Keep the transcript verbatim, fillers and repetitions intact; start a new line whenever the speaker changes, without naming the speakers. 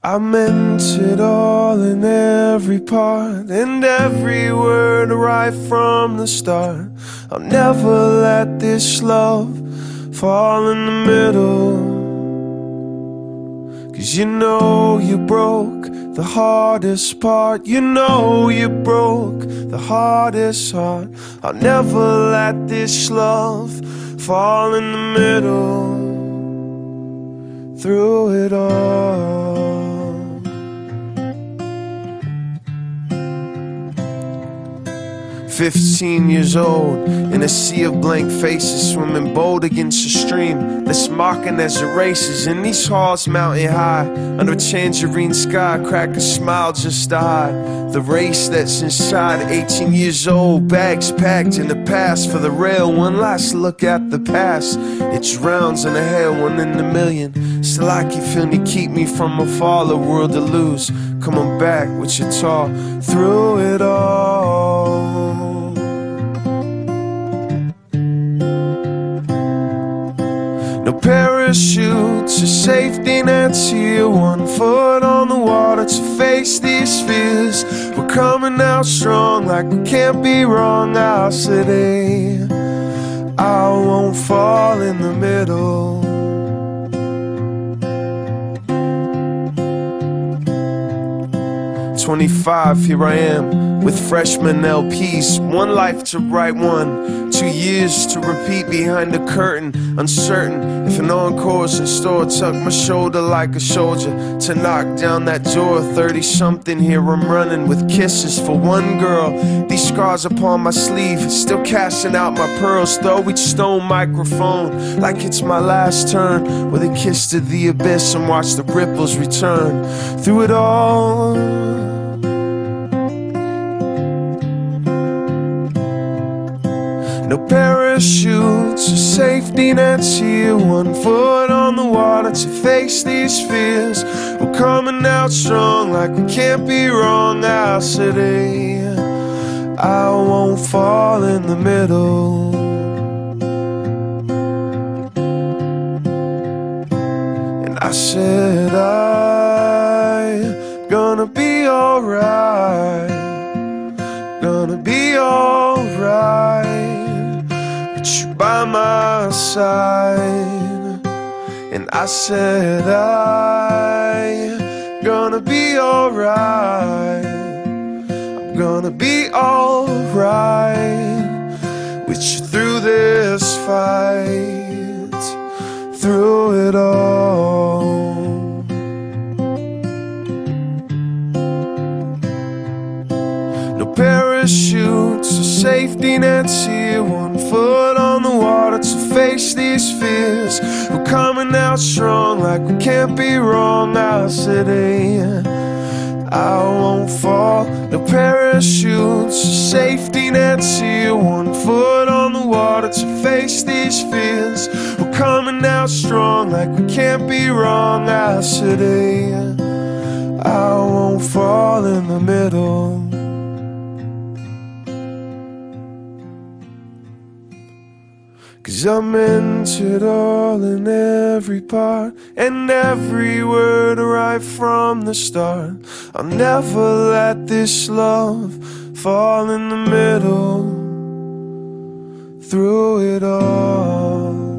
I meant it all in every part, and every word right from the start. I'll never let this love fall in the middle. Cause you know you broke the hardest part. You know you broke the hardest heart. I'll never let this love fall in the middle. Through it all, fifteen years old, in a sea of blank faces, swimming bold against a stream that's mocking as it races. In these halls mountain high, under a tangerine sky, crack a smile just to hide the race that's inside. Eighteen years old, bags packed in the past for the rail. One last look at the past. It's rounds in a hair, one in a million. Still I keep feeling you keep me from a fall, a world to lose. Coming back with your tall through it all. No parachutes or safety nets here. One foot on the water to face these fears. We're coming out strong like we can't be wrong. I'll say I won't fall in the middle. twenty-five, here I am with freshman L Ps. One life to write one, two years to repeat. Behind the curtain, uncertain if an encore's in store. Tuck my shoulder like a soldier to knock down that door. Thirty something, here I'm running with kisses for one girl. These scars upon my sleeve, still casting out my pearls. Throw each stone microphone like it's my last turn, with a kiss to the abyss and watch the ripples return. Through it all, no parachutes or safety nets here. One foot on the water to face these fears. We're coming out strong like we can't be wrong. I'll say I won't fall in the middle. And I said I'm gonna be alright, gonna be alright. You by my side. And I said I'm gonna be alright, I'm gonna be alright with you through this fight, through it all. No parachutes or safety nets here. One foot on the water to face these fears. We're coming out strong like we can't be wrong. I'll say I won't fall. No parachutes or safety nets here. One foot on the water to face these fears. We're coming out strong like we can't be wrong. I'll say I won't fall in the middle. Cause I meant it all in every part, and every word right from the start. I'll never let this love fall in the middle. Through it all.